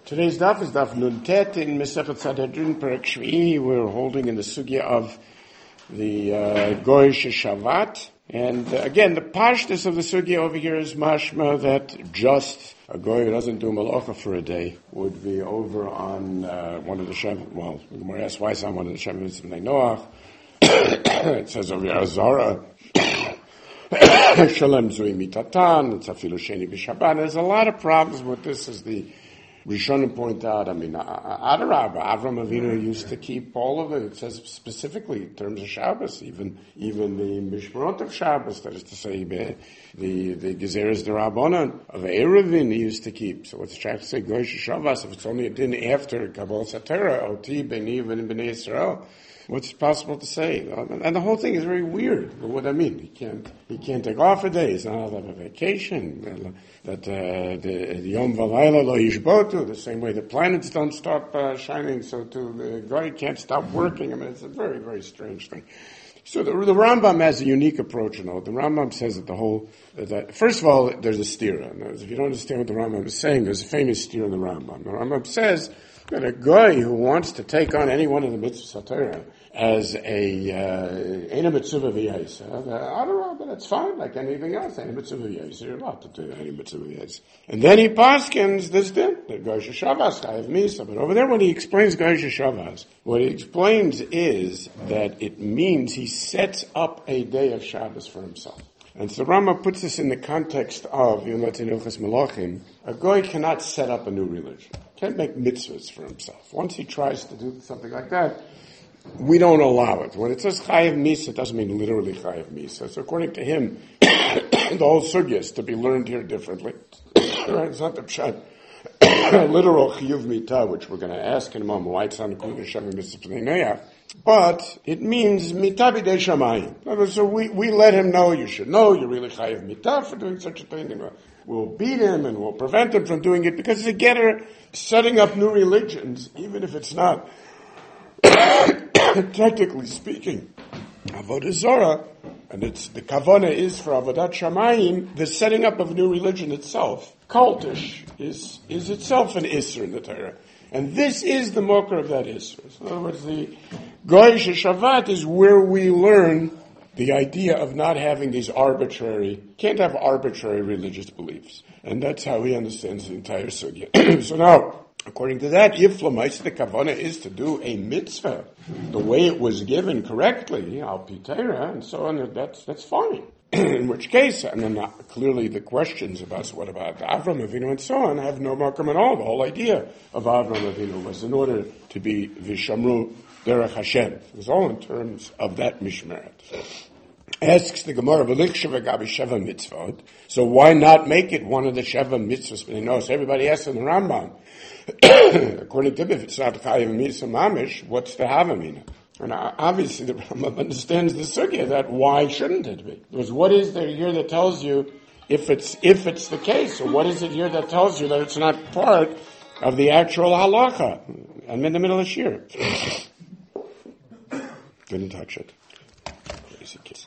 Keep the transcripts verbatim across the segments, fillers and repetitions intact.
Today's daf is daf Nuntet in Mesechet Sanhedrin Perek Shvi'i. We're holding in the sugya of the uh, Goy Sheshavat. And uh, again, the pashtus of the sugya over here is mashma that just a Goy who doesn't do malacha for a day would be over on uh, one of the Shem, well, the Gemara asks why it's on one of the Shem B'nai Noach. It says over here, Azara, Shalem Zui Mitatan, it's Afilu Sheni B'Shabbat. There's a lot of problems with this, as the Rishonim point out. I mean, Adarab, Avram Avinu used to keep all of it. It says specifically in terms of Shabbos, even even the Mishmarot of Shabbos, that is to say, the the Gezeres D'Rabbanan of Eruvin he used to keep. So what's trying to say, Goy Shabbos, if it's only a din after Kabbalah Satera, Oti B'nei B'nei Yisrael, what's possible to say? And the whole thing is very weird. But what I mean, he can't he can't take off a day. He's not allowed to have a vacation. That uh, the Yom Valayla Lo Yishbotu, the same way the planets don't stop uh, shining, so too the guy can't stop working. I mean, it's a very, very strange thing. So the, the Rambam has a unique approach in all. The Rambam says that the whole, that first of all, there's a stira. If you don't understand what the Rambam is saying, there's a famous stira in the Rambam. The Rambam says that a guy who wants to take on any one of the mitzvahs Torah as a Eina Mitzvah V'Yaisa, I don't know, but that's fine, like anything else. Eina Mitzvah V'Yaisa, you're allowed to do Eina Mitzvah V'Yaisa. And then he paskins this din, that Goy Sheshavas, Chayav Misa. But over there when he explains Goy Sheshavas, what he explains is that it means he sets up a day of Shabbos for himself. And so Rama puts this in the context of, you know, in Ilchos Melachim, a Goy cannot set up a new religion. Can't make mitzvahs for himself. Once he tries to do something like that, we don't allow it. When it says Chayav Misa, it doesn't mean literally Chayav Misa. So according to him, the whole sugya is to be learned here differently. It's not the pshat. Literal Chiyuv Mita, which we're going to ask in a moment, why it's not included in Shem Mitzvah. But it means Mita B'dei Shamayim. So we, we let him know, you should know, you're really Chayav Mita for doing such a thing, and we'll beat him and we'll prevent him from doing it, because it's a getter setting up new religions, even if it's not technically speaking, Avodah Zorah, and it's the kavana is for Avodat Shamayim, the setting up of a new religion itself, cultish, is is itself an Isser in the Torah. And this is the mocker of that Isser. So in other words, the Goy Sheshavat is where we learn the idea of not having these arbitrary, can't have arbitrary religious beliefs. And that's how he understands the entire sugya. So now, according to that, if Lamaisa the Kavana is to do a mitzvah the way it was given correctly, al pi Torah, and so on, that's that's fine. In which case, and then clearly the questions about what about Avram Avinu and so on have no makom at all. The whole idea of Avram Avinu was in order to be Vishamru Derech Hashem. It was all in terms of that mishmeret. Asks the Gemara, Sheva mitzvot. So why not make it one of the Sheva mitzvahs? But he knows everybody asks in the Rambam. According to him, if it's not Chayav Misa Mamish, what's the Havamina? And obviously the Rambam understands the sugya that why shouldn't it be? Because what is there here that tells you if it's if it's the case, or what is it here that tells you that it's not part of the actual halacha? I'm in the middle of shir. Didn't touch it. Crazy kids.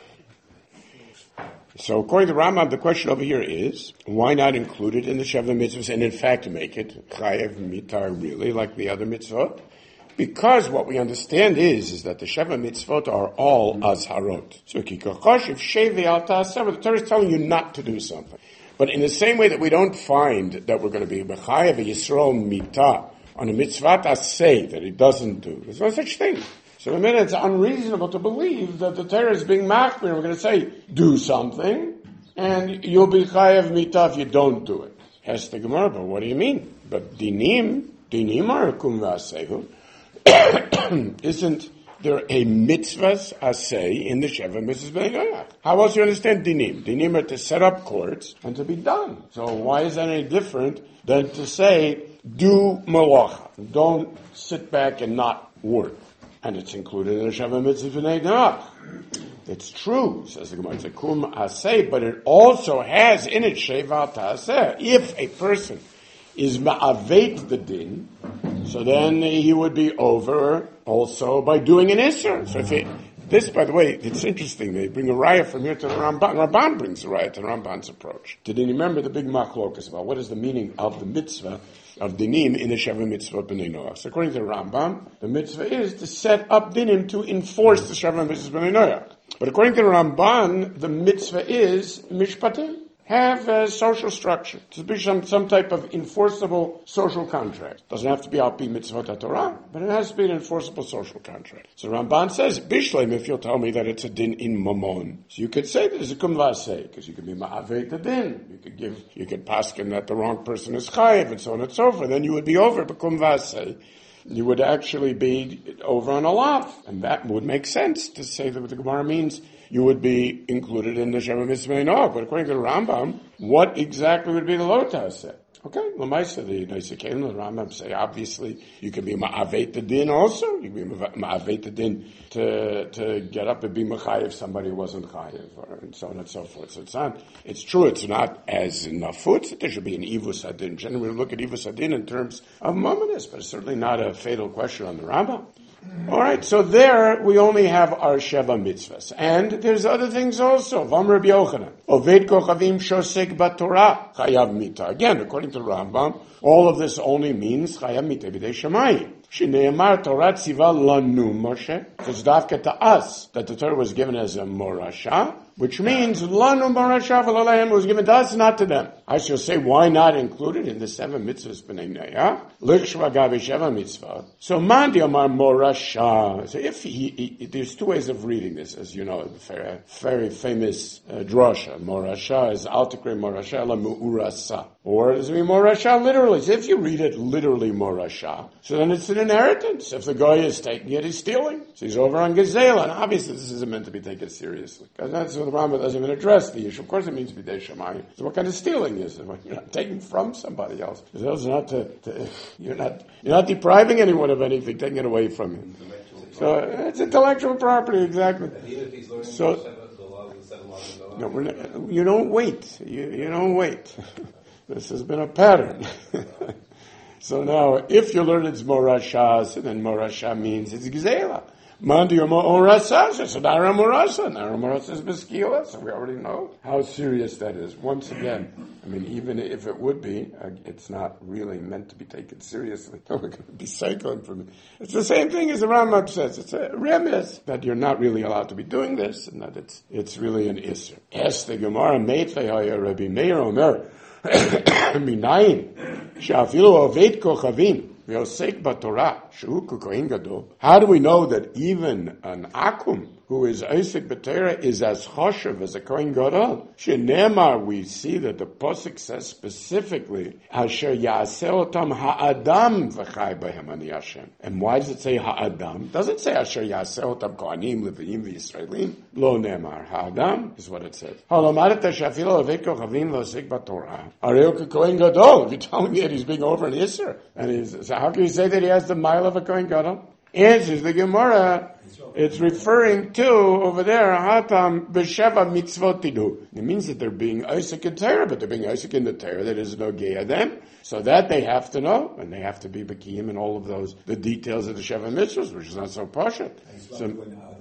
So according to Rambam, the question over here is, why not include it in the Sheva mitzvahs and in fact make it Chayav Mitar really like the other mitzvot? Because what we understand is, is that the Sheva mitzvot are all azharot. So Kikochosh, if Shevi al Ta'aseh, the Torah is telling you not to do something. But in the same way that we don't find that we're going to be B'chayav Yisrael Mita on a mitzvah Aseh that he doesn't do. There's no such thing. So in a minute, it's unreasonable to believe that the Torah is being machmir. We're going to say, do something, and you'll be chayav mita if you don't do it. Has the Gemara, but what do you mean? But dinim, dinim are kum v'asehu. Isn't there a mitzvahs aseh in the Sheva mitzvahs b'nei Noach? How else do you understand dinim? Dinim are to set up courts and to be done. So why is that any different than to say, do malacha? Don't sit back and not work. And it's included in the Sheva Mitzvah B'nai Noach. It's true, says the Gemara. It's a kum aseh, but it also has in it sheva ta'aseh. If a person is ma'avet the din, so then he would be over also by doing an isser. So if it, This, by the way, it's interesting. They bring a raya from here to the Ramban. Ramban brings a raya to the Ramban's approach. Did you remember the big machlokas about what is the meaning of the mitzvah of dinim in the Sheva Mitzvah B'nai Noach? So according to the Rambam, the mitzvah is to set up dinim to enforce the Sheva Mitzvah B'nai Noach. But according to the Ramban, the mitzvah is mishpatim. Have a social structure. To be some, some type of enforceable social contract. Doesn't have to be al pi mitzvot Torah, but it has to be an enforceable social contract. So Ramban says, Bishleim, if you'll tell me that it's a din in mamon. So you could say that it's a kum v'aseh, because you could be ma'avei the din. You could give, you could paskin that the wrong person is chayiv, and so on and so forth. Then you would be over, but kum v'aseh. You would actually be over on a lot. And that would make sense to say that what the Gemara means, you would be included in the Sheva Mitzvah Noach. But according to the Rambam, what exactly would be the Lotah? Okay, Lamaisa, the Naisakim, the Rambam say, obviously, you can be Ma'avet the din also. You can be Ma'avet the din to, to get up and be Machayev somebody who wasn't Chayev, or and so on and so forth. So it's not, it's true, it's not as nafutz that there should be an Ivus Adin. Generally, we look at Ivus Adin in terms of Mominus, but it's certainly not a fatal question on the Rambam. All right, so there we only have our Sheva mitzvahs. And there's other things also. Vam Rabbi Yochanan. Oved kochavim shosek batorah. Chayav mita. Again, according to the Rambam, all of this only means chayav mita b'dei shamayim. Shneimar Torah tziva lanu Moshe. It's dafka to us that the Torah was given as a morasha, which means lanu morasha v'lalahem was given to us, not to them. I shall say, why not include it in the seven mitzvahs b'nei Noach? Lichshva gavi sheva mitzvah. So mandi amar morasha. So if he, he, there's two ways of reading this, as you know, the very, very famous uh, drasha. Morasha is altikre morasha la mu'urasa. Or does it mean morasha literally? So if you read it literally morasha, so then it's an inheritance. If the guy is taking it, he's stealing. So he's over on Gezela. And obviously this isn't meant to be taken seriously. Because that's what the Rambam doesn't even address the issue. Of course it means b'dei shamayim. So what kind of stealing is it? You're not taking from somebody else. It's not to, to, you're not, you're not depriving anyone of anything, taking it away from him. So it's intellectual property, exactly. So, no, we're not, you don't wait. You, you don't wait. This has been a pattern. So now, if you learn it's morasha, so then morasha means it's gzela. Mandi morasa, so nara morasa, nara morasa is beskila, so we already know how serious that is. Once again, I mean, even if it would be, uh, it's not really meant to be taken seriously. We're going to be cycling from it. It's the same thing as the Rambam says. It's a remiss that you're not really allowed to be doing this, and that it's it's really an issur. Es the Gemara meitlei haya Rabbi Meir Omer. Minayin she'afilu oved kochavim v'osek b'Torah shehu kohen gadol. How do we know that even an akum who is osek b'Torah is as choshev as a kohen gadol? Shenemar, we see that the pasuk says specifically asher yaseh otam ha'adam v'chai b'hem ani Hashem. And why does it say ha'adam? Does it say asher yaseh otam kohanim leviim v'Yisraelim? Lo nemar ha'adam is what it says. Ha'lomaret she'afilu oved kochavim v'osek b'Torah. Areu kohen gadol. If you're telling me that he's being over an issur, and he's, so how can you say that he has the mile of a kohen gadol? Answers the Gemara. It's referring to over there hatam b'sheva mitzvot tidu. It means that they're being Isaac in Torah, but they're being Isaac in the Torah that is no gay of them. So that they have to know, and they have to be Bakiyim and all of those the details of the Sheva mitzvahs, which is not so pashut. So,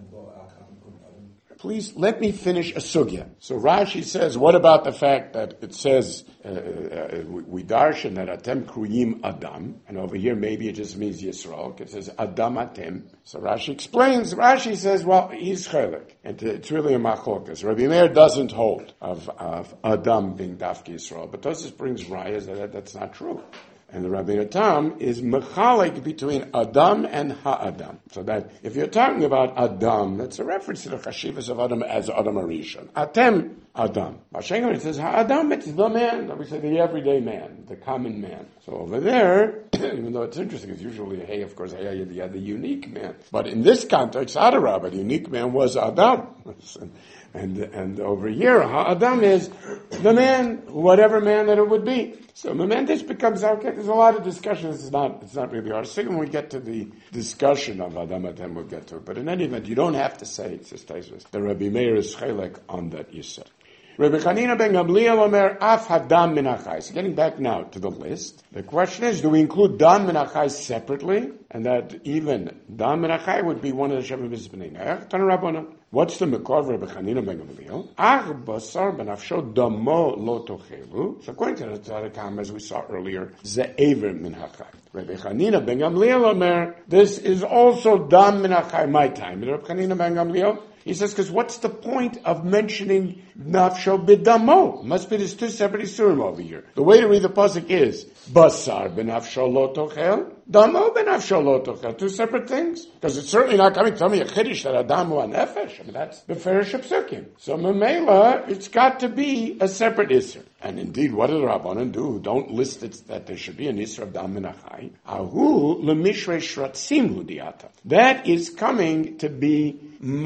please let me finish a sugya. So Rashi says, what about the fact that it says uh, uh, we, we darshan that atem kruyim adam, and over here maybe it just means Yisrael. It says adam atem. So Rashi explains. Rashi says, well, he's chelik, and it's really a machlokas. Rabbi Meir doesn't hold of, of adam being dafki Yisrael, but Tosfos brings rayas that that's not true. And the Rabbeinu Tam is mechalik between Adam and Ha'adam. So that if you're talking about Adam, that's a reference to the Chashivas of Adam as Adam Arishon. Atem Adam. Vashengar, it says Ha'adam, it's the man. We say the everyday man, the common man. So over there, even though it's interesting, it's usually, hey, of course, hey, you had the unique man. But in this context, Adarabah, the unique man was Adam. And, and over here, Ha'adam is the man, whatever man that it would be. So this becomes, okay, there's a lot of discussion. It's not, it's not really our thing. When we get to the discussion of Adam Atem, we'll get to it. But in any event, you don't have to say, it's just the Rabbi Meir is chelek on that you said. Rabbi Chanina ben Gamliel Omer Af Hadam Min HaChai. So getting back now to the list, the question is, do we include Dam Min HaChai separately? And that even Dam Min HaChai would be one of the Shem Mitzvah B'nei Noach? Tana Rabbanan. What's the Mekor of Rabbi Chanina ben Gamliel? Ach Basar ben Afsho Damo Lo Tochelu. So according to the Tzadikam, as we saw earlier, Ze'ever Min HaChai. Rabbi Chanina ben Gamliel Omer, this is also Dam Min HaChai, my time. Rabbi Chanina ben Gamliel, he says, because what's the point of mentioning Nafsho B'damo? Must be there's two separate Isurim over here. The way to read the pasuk is Basar B'nafsho Lo Tochel, Damo B'nafsho Lo Tochel. Two separate things. Because it's certainly not coming to tell me a Chiddush that Adamu and Nefesh. I mean, that's the Ferish Psukim. So Mamela, it's got to be a separate Isur. And indeed, what do the Rabbanan do? Don't list it that there should be an Isur of Dam Min HaChai. Ahu L'mishrei Shratzim Hudiata. That is coming to be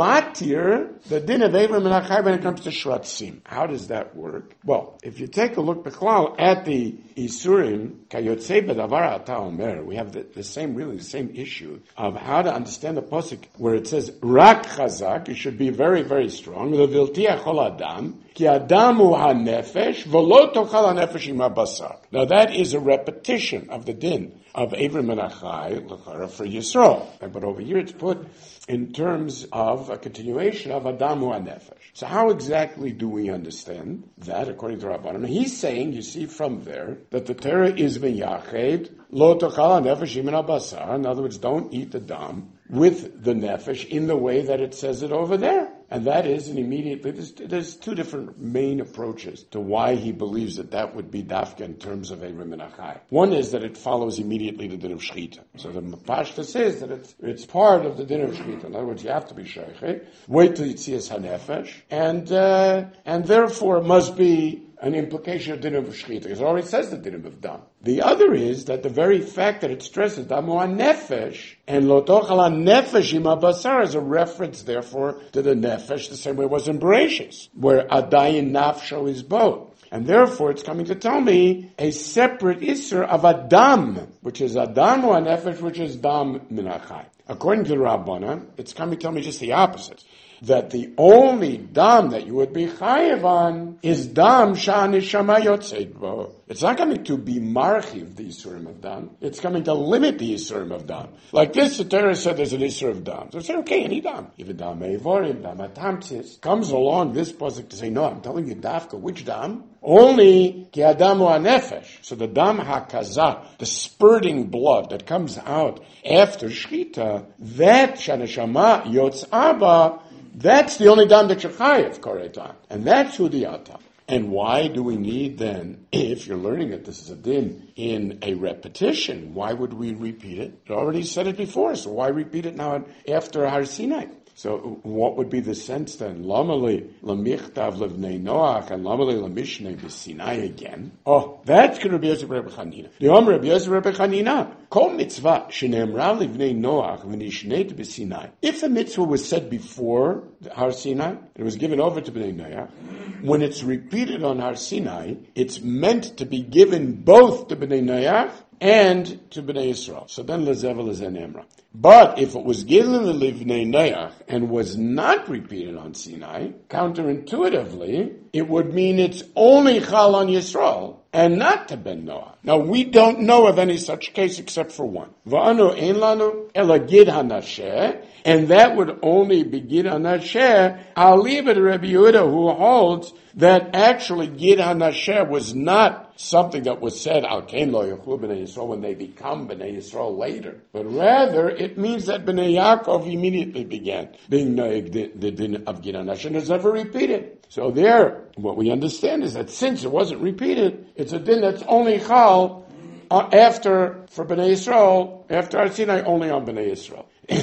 matir, the din of Eiver Min HaChai when it comes to Shratzim. How does that work? Well, if you take a look Bechlal at the Isurim, Kayotzei B'davar Ata Omer, we have the, the same, really the same issue of how to understand the pasuk where it says Rak Chazak. It should be very, very strong. Leviltiach Chol Adam, Ki Adamu HaNefesh, V'lo Tochal HaNefesh Im HaBasar. Now that is a repetition of the din of Eiver Min HaChai for Yisrael. But over here it's put in terms of a continuation of Adamu HaNefesh. So how exactly do we understand that according to Rabbanan? He's saying, you see from there, that the Torah is V'yached, Lo Tochal HaNefesh Im HaBasar. In other words, don't eat the dam with the nefesh in the way that it says it over there. And that is an immediately, there's, there's two different main approaches to why he believes that that would be dafka in terms of Eiver Min HaChai. One is that it follows immediately the din of Shechita. So the Pashta says that it's, it's part of the din of Shechita. In other words, you have to be Sheikh, wait till Yitzias HaNefesh, and, uh, and therefore it must be an implication of din of Shechita. It already says the din of Dam. The other is that the very fact that it stresses Damu HaNefesh and Lo Tochal HaNefesh Im HaBasar is a reference, therefore, to the Nefesh, the same way it was in Bereshis, where Adayin Nafsho is both. And therefore, it's coming to tell me a separate Isser of Adam, which is Adamu HaNefesh, which is Dam Min HaChai. According to the Rabbana, it's coming to tell me just the opposite. That the only dam that you would be chayev on is dam sha'anishama yotzeit bo. It's not coming to be marchiv the Yisurim of dam. It's coming to limit the Yisurim of dam. Like this, the Torah said there's an Yisur of dam. So I say, okay, any dam. Even dam eivorim, dam atamtzis. Comes along this pasuk to say, no, I'm telling you dafka, which dam? Only ki adamu hanefesh. So the dam hakazah, the spurting blood that comes out after shchita, that sha'anishama yotz'aba, that's the only dam that you're chayev koretan. And that's who the atam. And why do we need then, if you're learning that this is a din in a repetition, why would we repeat it? It already said it before, so why repeat it now after Har Sinai? So what would be the sense then? Lamali lamichtav levnei Noach and lamali lamishne b'Sinai again. Oh, that's going to be Rabbi Yosef Rabbi Chanina. The Omer Rabbi Yosef Rabbi Chanina. Kol mitzvah shenemra levnei Noach v'nishneit b'Sinai. If a mitzvah was said before Har Sinai, it was given over to Bnei Noach. When it's repeated on Har Sinai, it's meant to be given both to Bnei Noach and to Bnei Yisrael. So then lezevel lezen emra. But if it was given to Livnei Noach and was not repeated on Sinai, counterintuitively, it would mean it's only chal on Yisrael and not to Ben Noach. Now, we don't know of any such case except for one. Va'anu ein lanu ela gid hanasheh, and that would only be gid hanasheh. I'll leave it to Rabbi Yehuda, who holds that actually gid hanasheh was not something that was said al kein lo yachlu b'nei Yisrael when they become b'nei Yisrael later, but rather it means that b'nei Yaakov immediately began being noeg the, the din of gid hanasheh and is never repeated. So there, what we understand is that since it wasn't repeated, it's a din that's only chal uh, after, for Bnei Yisrael, after Har Sinai, only on Bnei Yisrael.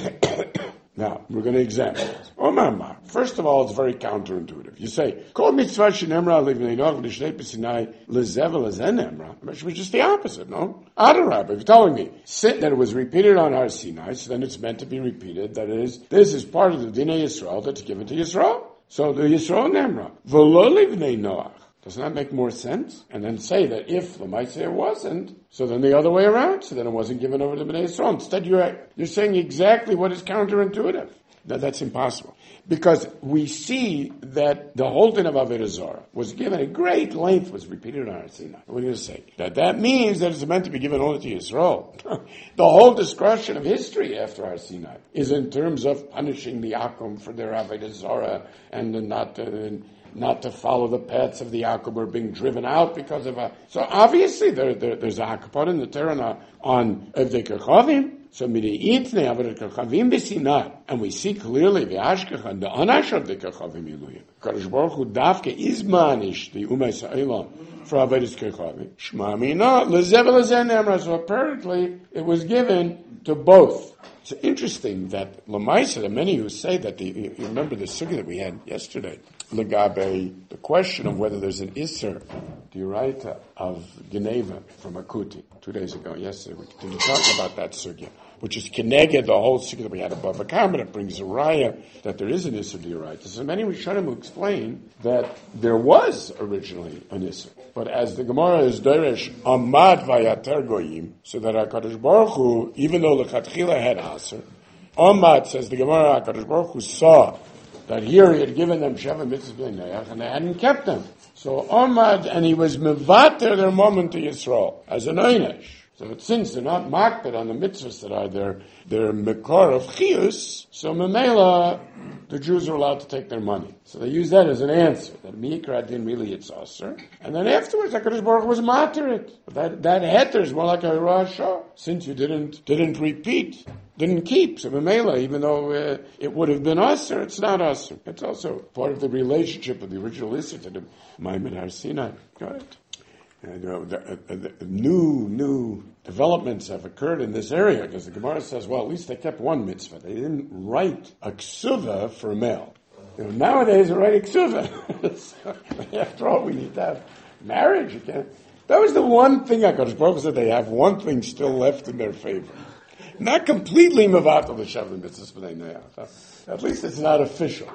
Now, we're going to examine this. Oh, mama. First of all, it's very counterintuitive. You say, Kol mitzvah shenemra livnei Noach v'nishnei b'Sinai lezevel lezen emra. Which was just the opposite, no? Adarab, if you're telling me that it was repeated on Har Sinai, so then it's meant to be repeated. That is, this is part of the Dinei Yisrael that's given to Yisrael. So the Yisrael nemra. V'lo livnei Noach. Doesn't that make more sense? And then say that if L'maaseh it wasn't, so then the other way around, so then it wasn't given over to Bnei Yisrael. Instead, you're, you're saying exactly what is counterintuitive. That, that's impossible. Because we see that the whole din of Avodah Zarah was given at great length, was repeated on Har Sinai. What are you going to say? That that means that it's meant to be given only to Yisrael. The whole discussion of history after Har Sinai is in terms of punishing the Akum for their Avodah Zarah and not to, not to follow the paths of the Akum or being driven out because of a... So obviously there, there, there's a Hakapot in the Torah on Evdei Kechavim. So and we see clearly the Ashkechan, the Anash of the Kechavim Yiluyim. Kadosh Baruch Hu Davke is manish the Umay Sa'ilam for Avodas Kechavim. Shma Mina Lezev Lezen Emra. So apparently it was given to both. It's interesting that Lamaisa, there are many who say that the, you remember the sugya that we had yesterday, Legabe, the question of whether there's an Isser, the Uraita of Geneva from Akuti, two days ago, yesterday, we continued talking about that sugya, which is Keneged, the whole sugya that we had above a comment. It brings a raya that there is an Isser the Uraita. So many Rishonim who explain that there was originally an Isser. But as the Gemara is Deresh, Amad Vayater Goyim, so that HaKadosh Baruch Hu, even though Lechatchila had Aser, Amad, says the Gemara, HaKadosh Baruch Hu saw that here he had given them Sheva Mitzvahs B'nai Noach, and they hadn't kept them. So Amad, and he was Mevater their moment to Yisrael, as an Einesh. So since they're not makbid on the mitzvahs that are their, their mekor of chiyus, so memela, the Jews are allowed to take their money. So they use that as an answer, that mikra din really it's aser. And then afterwards, HaKadosh Baruch Hu was matir it. But that, that heter is more like a rasha, since you didn't, didn't repeat, didn't keep. So memela, even though uh, it would have been aser, it's not aser. It's also part of the relationship of the original Isser to the Maimon Har Sinai. Got it? And, you know, the, uh, the new new developments have occurred in this area because the Gemara says, well, at least they kept one mitzvah. They didn't write a ksuva for a male. You know, nowadays, they write a ksuva. So, after all, we need to have marriage again. That was the one thing HaKadosh Baruch Hu said they have one thing still left in their favor. Not completely mevatel the Sheva Mitzvahs B'nai Noach. At least it's not official.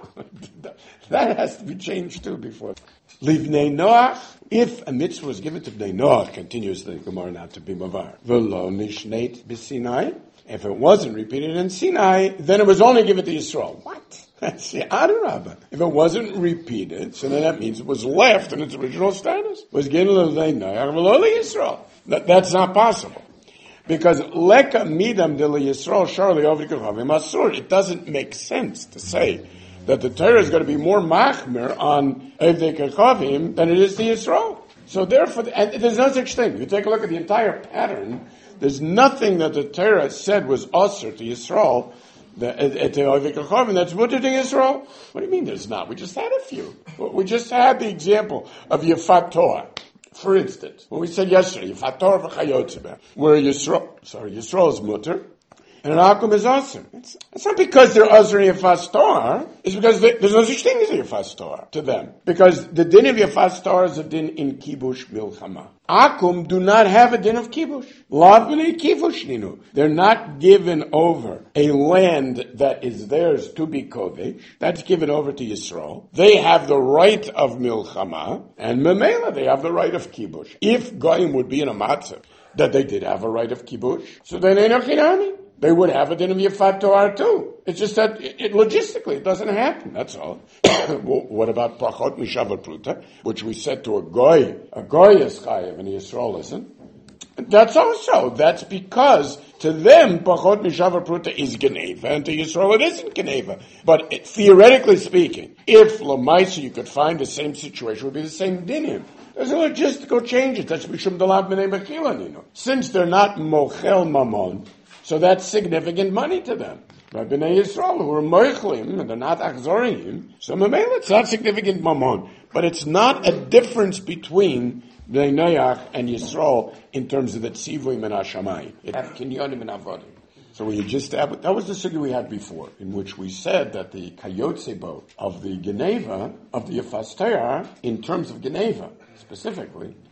That has to be changed too before. Livnei Noach, if a mitzvah was given to Bnei Noach, continues the Gemara now to be mavar. V'lo nishneit b'Sinai. If it wasn't repeated in Sinai, then it was only given to Yisrael. What? That's the Adarabah. If it wasn't repeated, so then that means it was left in its original status. It was given to Bnei Noach, v'lo Yisrael. That, that's not possible. Because leka midam de Yisrael sharli over kechavim asur. It doesn't make sense to say that the Torah is going to be more machmer on Evdei Kechavim than it is to Yisrael. So therefore, and there's no such thing. If you take a look at the entire pattern, there's nothing that the Torah said was usher to Yisrael, the Evdei Kechavim, that's mutter to Yisrael. What do you mean there's not? We just had a few. We just had the example of Yefat Torah. For instance, when we said yesterday, Yefat Torah v'chayotze, where Yisrael, sorry, Yisrael is mutter, and an akum is asr. It's, it's not because they're asr in Yefas Torah. It's because they, there's no such thing as a Yefas Torah to them. Because the din of Yefas Torah is a din in kibush milchama. Akum do not have a din of kibush. Lav b'nei kibush ninu. They're not given over a land that is theirs to be kodesh. That's given over to Yisrael. They have the right of milchama, and memela they have the right of kibush. If goyim would be in a matzah that they did have a right of kibush, so then enoch hinami. They would have a din of Yefat Torah too. It's just that it, it, logistically it doesn't happen. That's all. Well, what about Pachot Mishavat Pruta, which we said to a goy, a goy is chayev and Yisrael isn't? That's also that's because to them Pachot Mishavat Pruta is Geneva, and to Yisrael it isn't Geneva. But it, theoretically speaking, if Lamaisa you could find the same situation, it would be the same dinim. There's a logistical change. That's Mishum Dalad B'nei Mechila. Since they're not Mochel Mamon, so that's significant money to them. But B'nai Yisrael, who are moichlim, and they're not achzorim, so memela, it's not significant mamon. But it's not a difference between B'nai Noach and Yisrael in terms of the tzivuim and hashamayim. It have kinyonim and avodim. So we just have, that was the sugya we had before, in which we said that the kayotzebo of the Geneva, of the Yefas Torah, in terms of Geneva, specifically,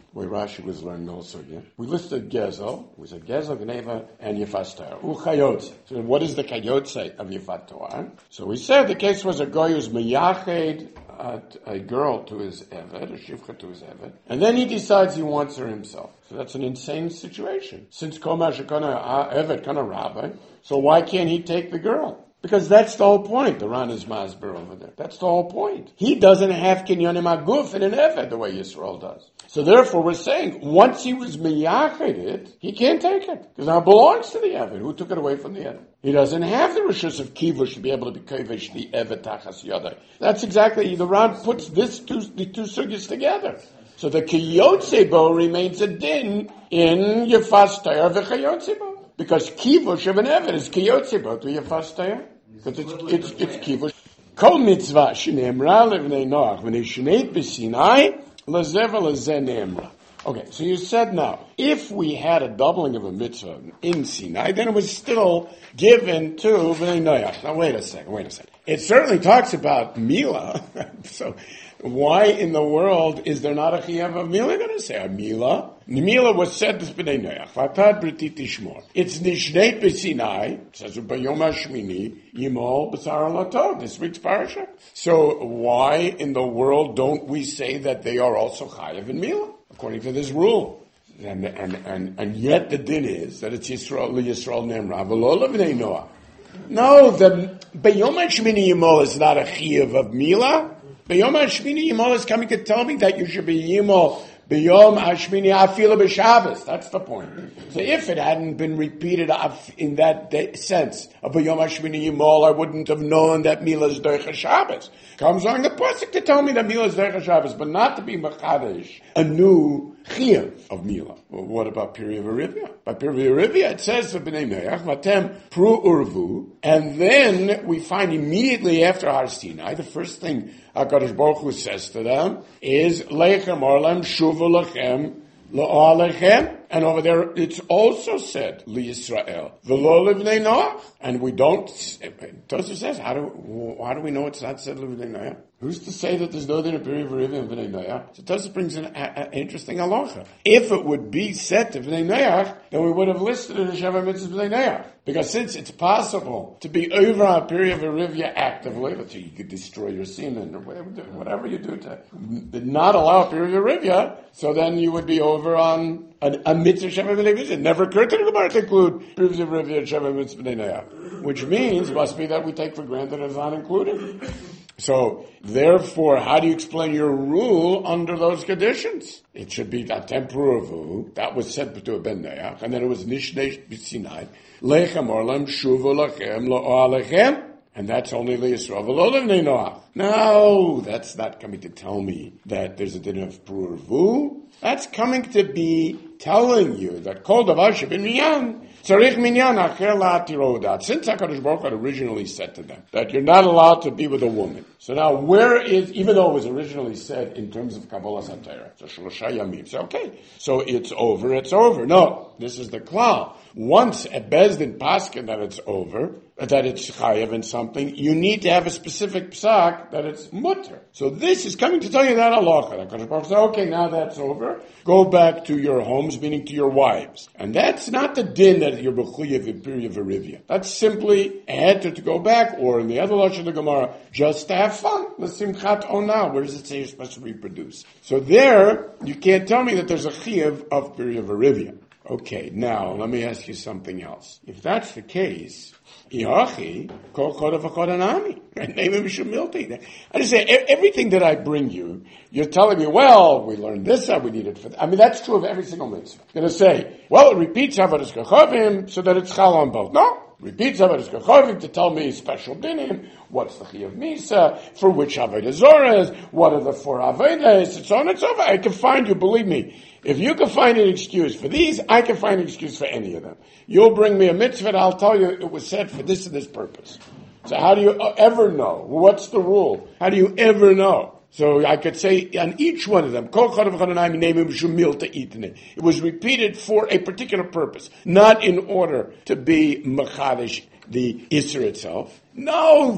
where Rashi was learning also here. We listed Gezel. We said Gezel, Gneva, and Yifas Toar. Uchayotze. So what is the Kayotze of Yifat Toar? So we said the case was a guy who's meyached a, a girl to his Eved, a Shivcha to his Eved, and then he decides he wants her himself. So that's an insane situation. Since Koma Shekana Eved Kana Rabbi, so why can't he take the girl? Because that's the whole point. The Ran is Masber over there. That's the whole point. He doesn't have Kinyonim Aguf in an Eved the way Yisrael does. So therefore we're saying, once he was miyached it, he can't take it. Because now it belongs to the Eved. Who took it away from the Eved? He doesn't have the Rishus of Kivush to be able to be Kivush the Eved Tachas Yadai. That's exactly, the Ran puts this two, the two sugyas together. So the Kiyotze Bo remains a din in Yefas Toar v'Chayotze Bo. Because kivush of an Eved is kiyotze bo to Yefas Toar. Because it's, it's, it's kivush. Kol mitzvah shneimra levnei Noach v'nei shneit b'Sinai lezeh v'lezeh neimra. Okay, so you said now, if we had a doubling of a mitzvah in Sinai, then it was still given to Bnei Noach. Now wait a second, wait a second. It certainly talks about Mila, so why in the world is there not a chiyuv of Mila? I'm going to say a Mila. Mila was said to Bnei Noach. Vatad briti tishmor. It's nishneit b'Sinai. It says b'yom hashmini yimol b'sar alato. This week's parasha. So why in the world don't we say that they are also chayav in Mila according to this rule? And and and and yet the din is that it's Yisrael Yisrael Nemra v'lo Bnei Noach. No, the b'yom hashmini yimol is not a chiyuv of Mila. B'yom hashmini yimol is coming to tell me that you should be yimol b'yom hashmini afila b'Shabbos. That's the point. So if it hadn't been repeated in that sense of b'yom hashmini yimol, I wouldn't have known that Mila is Doicha Shabbos. Comes on the pasuk to tell me that Mila is Doicha Shabbos, but not to be machadish a new chiyuv of Mila. Well, what about Piri Verivia? By Piri Verivia, it says to Bnei Noach, Vatem Pru Urvu, and then we find immediately after Har Sinai, the first thing HaKadosh Baruch Hu says to them is Lechem Orlam Shuvu Lechem La'alechem. And over there, it's also said, Li Yisrael, V'lo Livnei Noach. And we don't, Tosfos says, how do, how do we know it's not said Livnei Noach? Who's to say that there's no din of Piri Verivia and Bnei Noach? So Tosfos brings an a, a interesting halacha. If it would be said to Bnei Noach, then we would have listed it as Sheva Mitzvah Bnei Noach. Because since it's possible to be over on Piri Verivia actively, let's say you could destroy your semen or whatever, whatever you do to not allow Piri Verivia, so then you would be over on a, a mitzvah Sheva Bnei Noach. It never occurred to the Gemara to include Piri Verivia and Sheva Mitzvah Bnei Noach. Which means, must be that we take for granted it's not included. So, therefore, how do you explain your rule under those conditions? It should be that temporavu, that was said to a ben Noach, and then it was nishnei b'Sinai, lechem orlam shuvu lachem lo'alechem, and that's only Yisrael v'lo Livnei Noach. No, that's not coming to tell me that there's a din of pruvu. That's coming to be telling you that kol davar shebin minyan, tzarich minyan acher la'atirodat. Since HaKadosh Baruch Hu had originally said to them that you're not allowed to be with a woman. So now where is, even though it was originally said in terms of Kabbalah Satira, so Shlosha Yamim, so okay, so it's over, it's over. No, this is the klal. Once a Bezdin paskin that it's over, that it's chayav in something, you need to have a specific psak that it's mutter. So this is coming to tell you that halacha. HaKadosh Baruch Hu said, okay, now that's over. Go back to your homes, meaning to your wives. And that's not the din that you're b'chuyev v'pirya v'rivya. That's simply a heter to go back, or in the other lashon of the Gemara, just to have fun. L'simchat onah. Where does it say you're supposed to reproduce? So there, you can't tell me that there's a chiyuv of pirya v'rivya. Okay, now let me ask you something else. If that's the case, Iachi, kol kodav v'kodanami. Name him Shemilti. I just say, everything that I bring you, you're telling me, well, we learned this, how we need it for that. I mean, that's true of every single mitzvah. I'm going to say, well, it repeats Havadas Kachavim so that it's chal on both. No. Repeats Havadas Kachavim to tell me special dinim, what's the Chi of Misa, for which Avodah Zorah is, what are the four Avodas, and so on and so forth. I can find you, believe me. If you can find an excuse for these, I can find an excuse for any of them. You'll bring me a mitzvah and I'll tell you it was said for this and this purpose. So how do you ever know? What's the rule? How do you ever know? So I could say on each one of them, it was repeated for a particular purpose, not in order to be machadish, the Isser itself. No!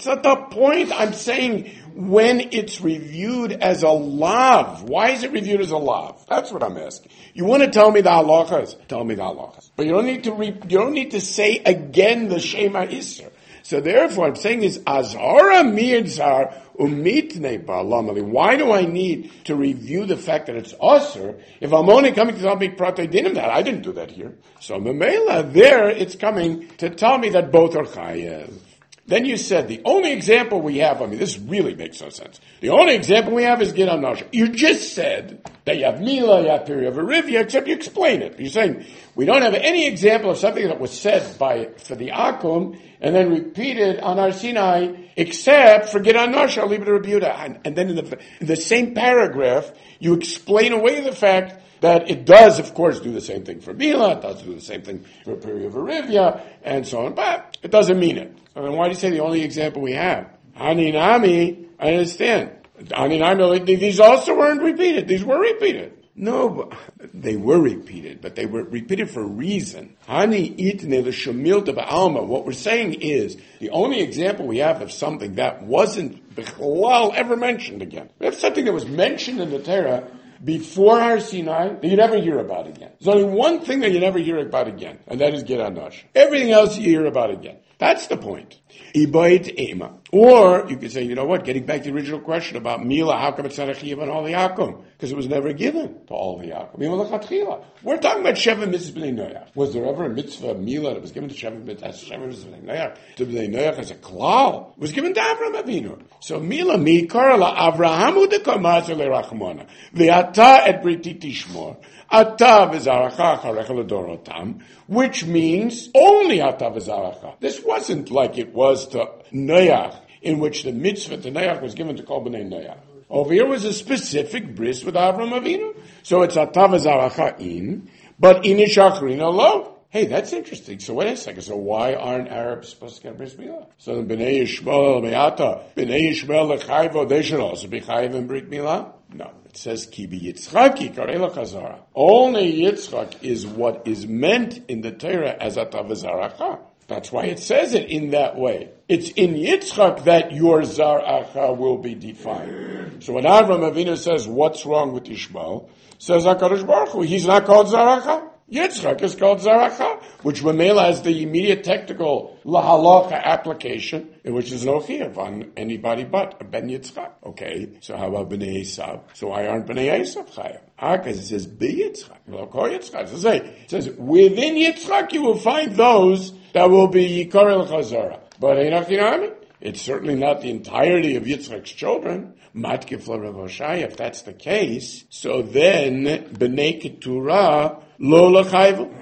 It's not the point. I'm saying when it's reviewed as a lav. Why is it reviewed as a lav? That's what I'm asking. You want to tell me the halachas? Tell me the halachas. But you don't need to re- you don't need to say again the Shema Isser. So therefore, I'm saying is azhara mirzar umitne ba'alamali. Why do I need to review the fact that it's usher if I'm only coming to tell me pratei dinim that I didn't do that here? So memela there, it's coming to tell me that both are chayev. Then you said the only example we have, I mean, this really makes no sense. The only example we have is Gid Nasha. You just said that you have Mila, you have Piri of Arivia, except you explain it. You're saying we don't have any example of something that was said by for the Akum and then repeated on our Sinai, except for Gid Nasha, leave it to Rebuta. And, and then in the, in the same paragraph, you explain away the fact that it does, of course, do the same thing for Mila, it does do the same thing for Piri of Arivia, and so on, but it doesn't mean it. So then why do you say the only example we have? Haninami, I understand. Haninami, these also weren't repeated. These were repeated. No, but they were repeated, but they were repeated for a reason. Hani itne l'shamilta ba'alma. What we're saying is, the only example we have of something that wasn't b'chalal ever mentioned again. We have something that was mentioned in the Torah before Har Sinai that you never hear about again. There's only one thing that you never hear about again, and that is Gid Nasha. Everything else you hear about again. That's the point. Ibayit ema. Or you could say, you know what, getting back to the original question about Mila, how come it's not a chiyuv on all the Yakum? Because it was never given to all the Yakum. We're talking about Sheva Mitzvah B'nai Noach. Was there ever a mitzvah Mila that was given to Sheva Mitzvah B'nai Noach? To B'nai Noach as a klal? It was given to Avram Avinu. So Mila mi karla Avrahamu de kamazu le'rachmona. Ve'ata et briti tishmor. Ata v'zaracha charecha l'dorotam. Which means only ata v'zaracha. This wasn't like it was to Noach, in which the mitzvah to Noach was given to Kol B'nai Noach. Over here was a specific bris with Avram Avinu. So it's ata v'zaracha in, but in ishachrin alone. Hey, that's interesting. So wait a second. So why aren't Arabs supposed to get bris milah? So the B'nai Yishmael me'ata, B'nai Yishmael lechayvo, they should also be chayiv in brit milah? No. It says, Ki b'yitzchaki karela chazara. Only Yitzchak is what is meant in the Torah as ata v'zaracha. That's why it says it in that way. It's in Yitzchak that your zaracha will be defined. So when Avram Avinu says, what's wrong with Ishmael? Says HaKadosh Baruch Hu, he's not called zaracha. Yitzchak is called zaracha, which Mamela has the immediate technical lahalacha application, in which is no chiyuv on anybody but a ben Yitzchak. Okay, so how about b'nei Esav? So why aren't b'nei Esav chayav? Ah, because it says be Yitzchak. Well, call Yitzchak. It says, it says within Yitzchak you will find those that will be yikar l'chazara. But einachinami, it's certainly not the entirety of Yitzchak's children. Matkif l'Rav Hoshai, if that's the case, so then b'nei Keturah lo l'chayvu.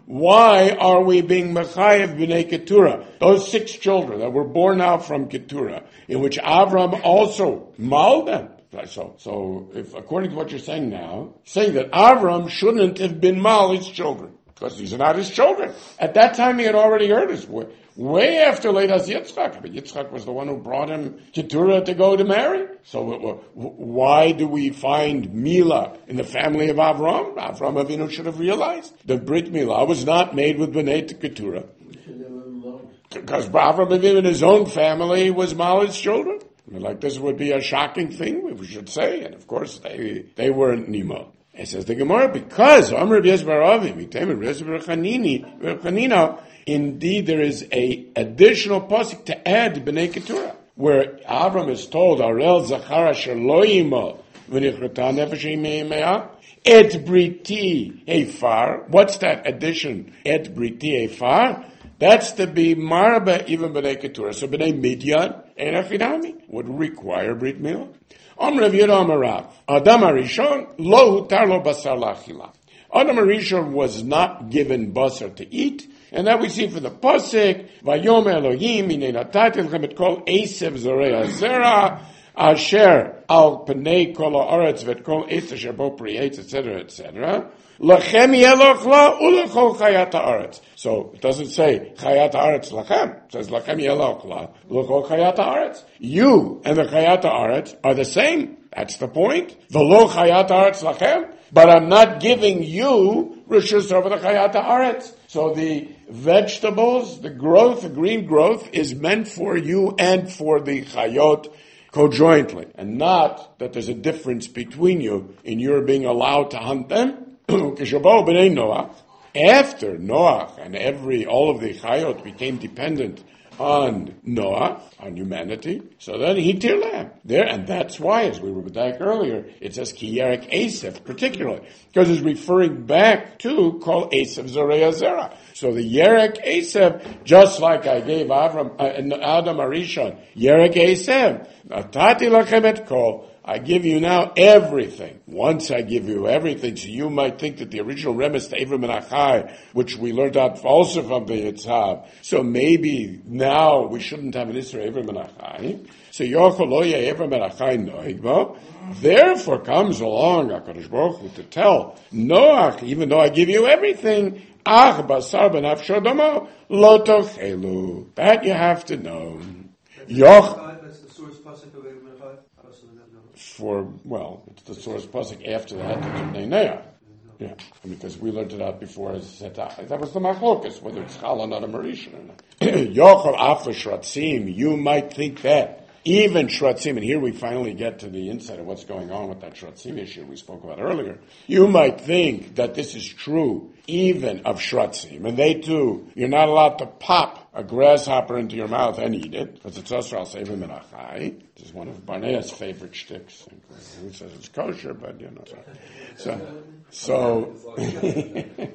Why are we being mechayev b'nei Keturah? Those six children that were born out from Keturah, in which Avram also mauled them. So, so if according to what you're saying now, saying that Avram shouldn't have been mal his children, because these are not his children. At that time he had already heard his way, way after Leidas Yitzchak. But Yitzchak was the one who brought him Keturah to go to marry. So why do we find Mila in the family of Avram? Avram Avinu should have realized the Brit Milah was not made with B'nai Keturah. Because Avram Avinu in his own family was Mala's children. I mean, like this would be a shocking thing, we should say. And of course they, they weren't Nima. It says the Gemara, because Amr B'Yezbaravi, Chanina, indeed there is a additional pasuk to add B'nai Keturah, where Avram is told, Arel Zachara Shaloima, V'nichrata Nefesh Me'imea, Et Briti Eifar. What's that addition? Et Briti Eifar? That's to be Marba even B'nai Keturah. So B'nai Midian, Enachinami, would require Brit Milah. Om Rav Yehuda Amarav, Adam Arishon lo hutar lo basar lachila. Adam Arishon was not given basar to eat, and that we see for the pasuk. Vayom Elohim inei natati lechem et kol esev zorei hazera asher al pnei kol haaretz vet kol esev asher bo prietz, et cetera, et cetera. Lachem yelochla ulechol chayat haaretz. So it doesn't say chayat haaretz lachem. It says lachem yelochla ulechol chayat haaretz. You and the chayat haaretz are the same. That's the point. V'lo chayat haaretz lachem. but I'm not giving you rishus over the chayat haaretz. So the vegetables, the growth, the green growth, is meant for you and for the chayot conjointly, and not that there's a difference between you in your being allowed to hunt them. After Noach and every all of the chayot became dependent on Noah, on humanity, so then he tir lamb there, and that's why, as we were back earlier, it says ki yerek Esav particularly, because it's referring back to kol Esav Zoreya Zera. So the yerek Esav, just like I gave Avram, uh, Adam Arishon, yerek Esav, atati lachem et kol. I give you now everything. Once I give you everything, so you might think that the original remes to Avram and Achai, which we learned out also from the Yitzhak, so maybe now we shouldn't have an Isra Avram and Achai. So Yochel lo yeh Avram and Achai noigbo. Therefore comes along HaKadosh Baruch Hu to tell Noach, even though I give you everything, ach basar b'nafsho damo lo tochelu. That you have to know. Yoch. For, well, it's the source pasuk after that, the Neinea. Yeah, because we learned it out before as that was the machlokas, whether it's chal or not a marisha or not. Yochel after shratzim, you might think that. Even shratzim, and here we finally get to the insight of what's going on with that shratzim issue we spoke about earlier. You might think that this is true even of shratzim, and they too, you're not allowed to pop a grasshopper into your mouth and eat it, because it's also al seivim and achai. This is one of Barnea's favorite shticks. He says it's kosher, but you know. So, so, so,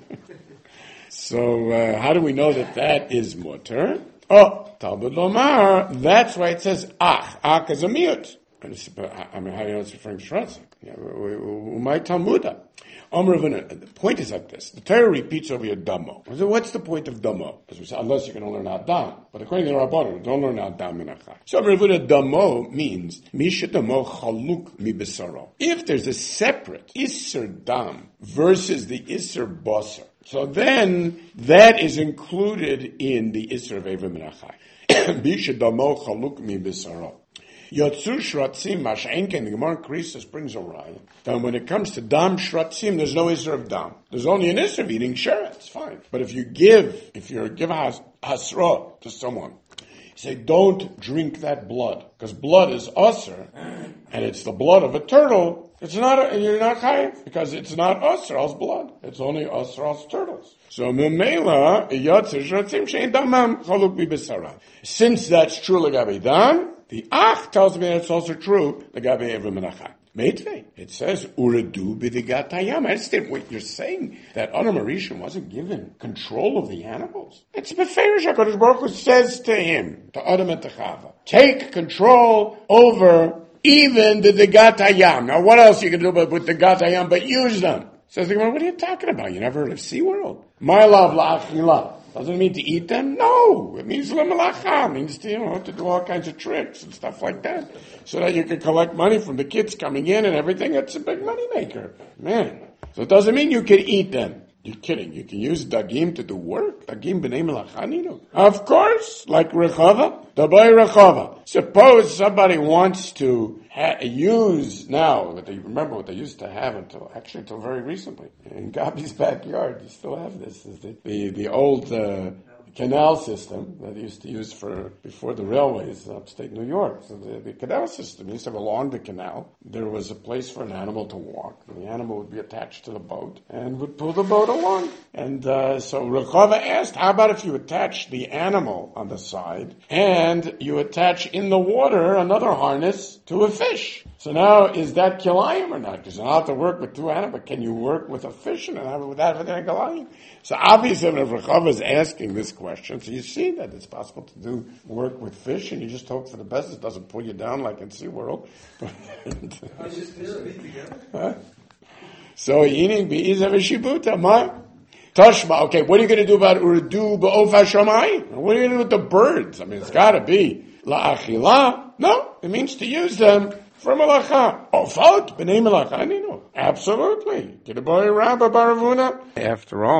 so uh, how do we know that that is mutter? Oh, Talmud Lomar, that's why it says ach. Ach is a miut. I mean, how do you know it's referring to shratzim? My Talmudah. The point is like this. The Torah repeats over here damo. So what's the point of damo? As we say, unless you're going to learn Adam. But according to the Rabbanon, don't learn Adam minachai. So Ravuna damo means misha damo chaluk mi besaro. If there's a separate Isser dam versus the Isser basar, so then that is included in the Isser of Avram minachai. Misha damo chaluk mi besaro. Yotzu shratzim mash'enken, the Gemara in Krisis brings a raya. Then when it comes to dam shratzim, there's no isser of dam. There's only an isser of eating sheretz, it's fine. But if you give, if you give a hasra to someone, you say, don't drink that blood, because blood is usser, and it's the blood of a turtle, it's not, a, you're not chayiv, because it's not usser als blood. It's only usser als turtles. So, memela, yotzu shratzim she'en damam chaluk mi besara. Since that's true legabe dam, the ach tells me that it's also true, the Gabi Avram and Achai. Meitve, it says, Uradu b'digat hayam. I understand what you're saying, that Adam Arishon wasn't given control of the animals. It's Beferish HaKadosh Baruch Hu says to him, to Adam and to Chava, take control over even the digat hayam. Now what else you can do with the digat hayam but use them? Says the Gemara, what are you talking about? You never heard of SeaWorld? My love la'achila. Doesn't it mean to eat them? No. It means l'melacha. It means to, you know, to do all kinds of tricks and stuff like that. So that you can collect money from the kids coming in and everything. It's a big money maker. Man. So it doesn't mean you can eat them. You're kidding. You can use dagim to do work? Dagim b'nei melachaninu? Of course. Like Rechava. Dabai Rechava. Suppose somebody wants to ha- use now, that they remember what they used to have until, actually until very recently. In Gabi's backyard, you still have this. Is the, the, the old, uh, canal system that they used to use for before the railways in upstate New York. So the, the canal system used to have along the canal, there was a place for an animal to walk. And the animal would be attached to the boat and would pull the boat along. And uh, so Rechava asked, how about if you attach the animal on the side and you attach in the water another harness to a fish? So now, is that kilayim or not? Because you don't have to work with two animals, but can you work with a fish and have it without having a kilayim? So obviously, when Rechava is asking this question, so you see that it's possible to do work with fish, and you just hope for the best it doesn't pull you down like in SeaWorld. Huh? So eating be'izav v'shibuta, ma? Tashma, okay, what are you going to do about urdu ba'of hashamayim? What are you going to do with the birds? I mean, it's got to be la'achila. No, it means to use them for malacha. Ofot, b'nei malacha, you know. Absolutely. Get a boy rabba baravuna. After all,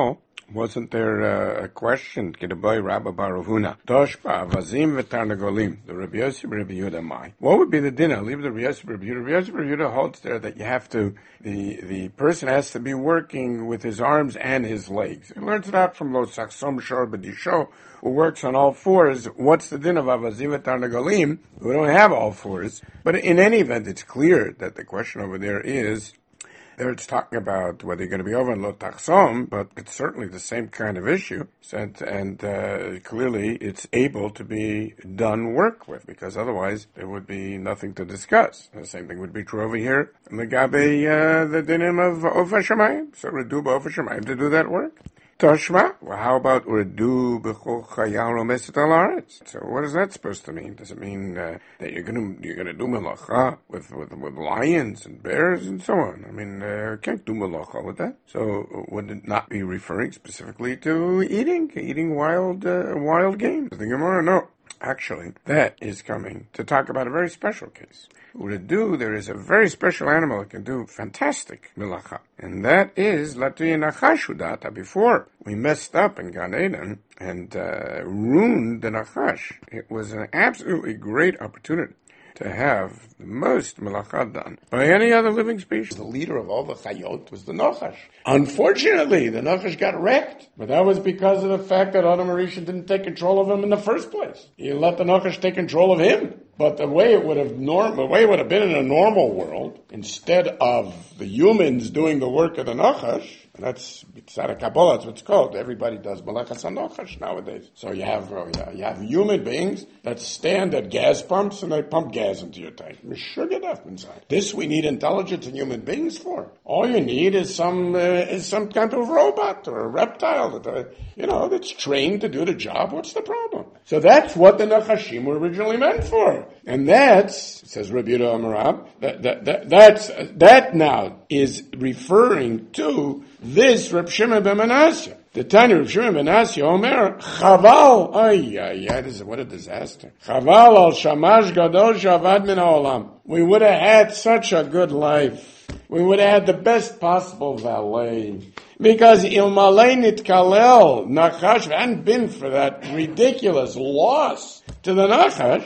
Wasn't there uh, a question? Kedaboy Rabba Baravuna. Doshba, Vazim Vetarnagolim. The Rabbi Yosef Rabbi Yehuda Mai. What would be the dinner? Leave the Rabbi Yosef Rabbi Yehuda. Rabbi Yosef Rabbi Yehuda holds there that you have to, the, the person has to be working with his arms and his legs. He learns it out from Lo Saksom Shor B'Disho, who works on all fours. What's the din of Avazim Vetarnagolim? We don't have all fours. But in any event, it's clear that the question over there is, there it's talking about whether you're going to be over in Lo Tachsom, but it's certainly the same kind of issue. And, and uh, clearly it's able to be done work with, because otherwise there would be nothing to discuss. The same thing would be true over here in the Gabe, uh, the dinim of Ofer Shemayim. So Redu Ofer Shemayim to do that work. Toshma, well, how about Redu B'chol Chayal Romeset Al Haaretz? So what is that supposed to mean? Does it mean uh, that you're going to you're going to do melacha with, with with lions and bears and so on? I mean, uh, can't do melacha with that. So would it not be referring specifically to eating, eating wild uh, wild game? The Gemara, no. Actually, that is coming to talk about a very special case. Uredu, there is a very special animal that can do fantastic melacha. And that is Latuya Nachash Udata. Before we messed up in Gan Eden and uh, ruined the Nachash, it was an absolutely great opportunity to have the most melacha done by any other living species. The leader of all the chayot was the Nachash. Unfortunately, the Nachash got wrecked, but that was because of the fact that Adam HaRishon didn't take control of him in the first place. He let the Nachash take control of him. But the way it would have norm, the way it would have been in a normal world, instead of the humans doing the work of the Nachash, and that's Tzara Kabbalah, that's what it's called. Everybody does Malachas HaNachash nowadays. So you have uh, you have human beings that stand at gas pumps and they pump gas into your tank. Inside. This we need intelligence in human beings for. All you need is some uh, is some kind of robot or a reptile that uh, you know that's trained to do the job. What's the problem? So that's what the Nachashim were originally meant for. And that's, says Rabbi Yehuda Amarab, that, that, that, that's, that now is referring to this Reb Shimon ben Manasseh. The Tanya Reb Shimon ben Manasseh Omer, Chaval, ay, ay, ay, this is, what a disaster. Chaval al Shamash Gadol Shavad min ha'olam. We would have had such a good life. We would have had the best possible valet. Because Ilmalei Nitkalel, Nachash, hadn't been for that ridiculous loss to the Nachash,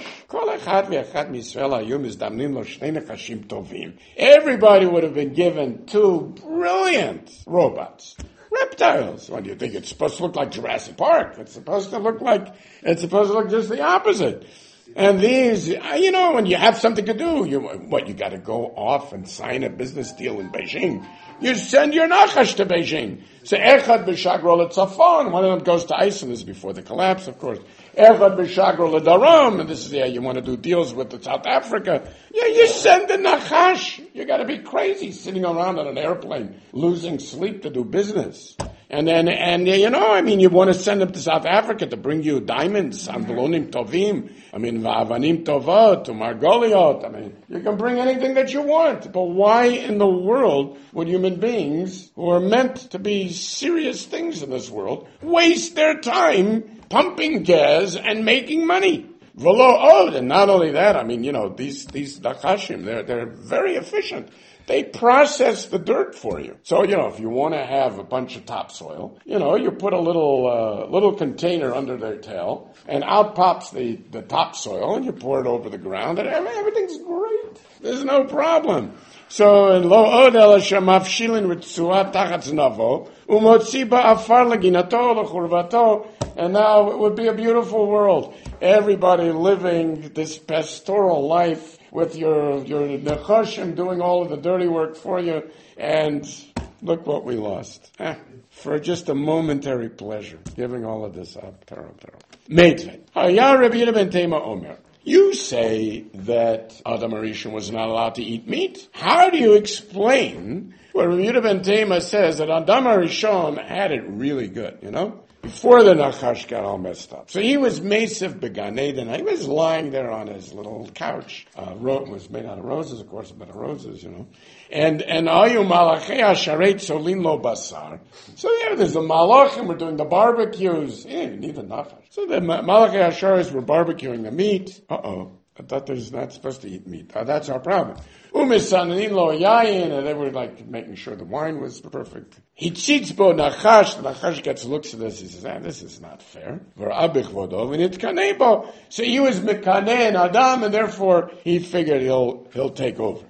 everybody would have been given two brilliant robots. Reptiles. What do you think? It's supposed to look like Jurassic Park. It's supposed to look like, it's supposed to look just the opposite. And these, you know, when you have something to do, you, what, you gotta go off and sign a business deal in Beijing. You send your Nachash to Beijing. So Echad b'Shagro l'Tzafon, one of them goes to Iceland. This is before the collapse, of course. Echad b'Shagro l'Darom, and this is, yeah, you want to do deals with the South Africa. Yeah, you send the Nachash. You gotta be crazy sitting around on an airplane, losing sleep to do business. And then, and you know, I mean, you want to send them to South Africa to bring you diamonds, Ambalonim Tovim, I mean, Va'avanim Tovot, to Margoliot, I mean, you can bring anything that you want. But why in the world would human beings, who are meant to be serious things in this world, waste their time pumping gas and making money? V'lo od, and not only that, I mean, you know, these, these Nachashim, they're, they're very efficient. They process the dirt for you. So, you know, if you want to have a bunch of topsoil, you know, you put a little uh, little container under their tail, and out pops the, the topsoil, and you pour it over the ground, and everything's great. There's no problem. So, in lo od el shamafshilin ritzua tachat znavo, umotzi ba'afar leginato lechurvato, and now it would be a beautiful world. Everybody living this pastoral life with your your nechashim doing all of the dirty work for you, and look what we lost. Eh, for just a momentary pleasure, giving all of this up. Terrible, terrible. Meitzvah. Haya Rabbi Yehuda ben Tema Omer. You say that Adam HaRishon was not allowed to eat meat. How do you explain what Rabbi Yehuda ben Tema says that Adam HaRishon had it really good, you know? Before the Nachash got all messed up. So he was Mesav Began Eden. He was lying there on his little couch. Uh, ro- was made out of roses, of course, a bed of roses, you know. And, and Ayu Malachei Asharet Solin Lo Basar. So yeah, there's the Malachim were doing the barbecues. Yeah, you need the Nachash. So the Malachei Asharet were barbecuing the meat. Uh-oh. I thought there's not supposed to eat meat. Uh, that's our problem. Umisanin lo yayin, and they were like making sure the wine was perfect. He cheats bo nachash. The nachash gets looks at this. He says, ah, this is not fair. So he was mekaneh and Adam, and therefore he figured he'll he'll take over.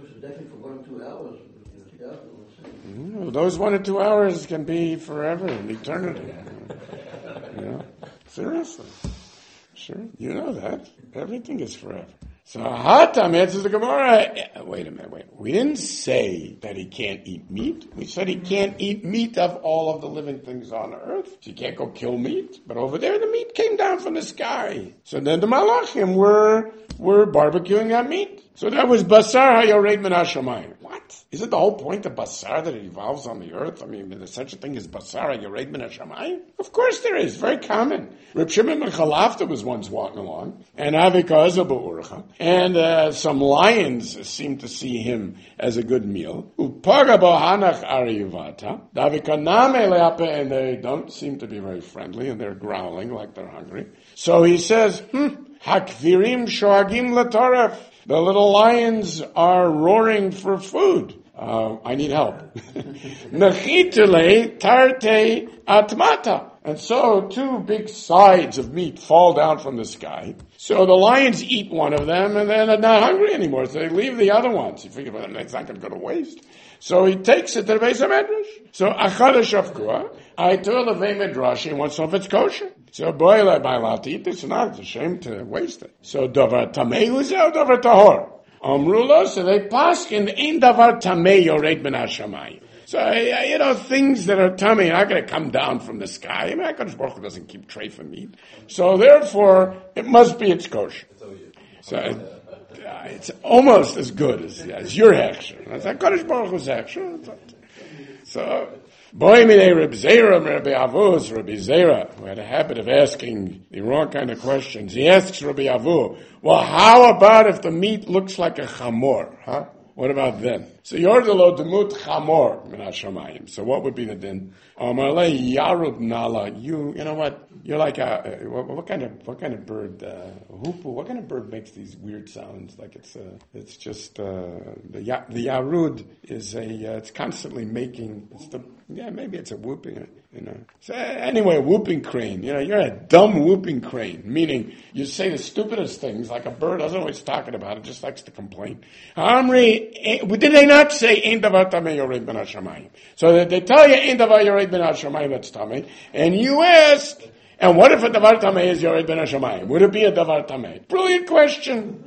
Mm, those one or two hours can be forever, an eternity. You know, seriously. Sure, you know that. Everything is forever. So Hatam answers the Gemara, wait a minute, wait. We didn't say that he can't eat meat. We said he can't eat meat of all of the living things on earth. So he can't go kill meat. But over there, the meat came down from the sky. So then the Malachim were, were barbecuing that meat. So that was Basar HaYored Min HaShamayim. What? Isn't the whole point of Basar that it evolves on the earth? I mean, there's such a thing as Basar HaYored Min HaShamayim? Of course there is. Very common. Reb Shimon ben Chalafta was once walking along, and Avika Ba'urcha, and uh, some lions seemed to see him as a good meal. Upaga Bohanach Ariyavata. Davika Name Leape, and they don't seem to be very friendly, and they're growling like they're hungry. So he says, hmm, Hakvirim Shoagim Lataref. The little lions are roaring for food. Uh, I need help. Nechitule tarte atmata. And so two big sides of meat fall down from the sky. So the lions eat one of them, and then they're not hungry anymore. So they leave the other ones. You figure, well, it's not going to go to waste. So he takes it to the Beis HaMedrash. So achad shavkua, I told the Beis Medrash, he wants to know if it's kosher. So boy, am I allowed to eat this or not? It's a shame to waste it. So davar tamei uzel, davar tahor. Amrula, so they paskin in davar tamei yored min hashamayim. So, you know, things that are tummy are not going to come down from the sky. I mean, HaKadosh Baruch Hu doesn't keep tray for meat. So therefore, it must be it's kosher. So it, uh, it's almost as good as, as your hechsher. That's HaKadosh Baruch Hu's hechsher. So, boy, minei Reb Zera, Rabbi Avu's, Rabbi Zera, who had a habit of asking the wrong kind of questions. He asks Rabbi Avu, well, how about if the meat looks like a chamor, huh? What about then? So Yordalo Demut Chamor Min HaShamayim. So what would be the din? Amalei Yarud Nala. You, you know what? You're like a, uh, what, what kind of, what kind of bird, uh, hoopoe? What kind of bird makes these weird sounds? Like it's, uh, it's just, uh, the, ya, the Yarud is a, uh, it's constantly making, it's the, yeah, maybe it's a whooping, you know. So anyway, whooping crane. You know, you're a dumb whooping crane. Meaning, you say the stupidest things, like a bird doesn't know what it's talking about, it just likes to complain. Amri, did they not say, Ein davar tamei yored min hashamayim? So that they tell you, Ein davar yored min hashamayim, that's tamei. And you ask, and what if a davar tamei is yored min hashamayim? Would it be a davar tamei? Brilliant question.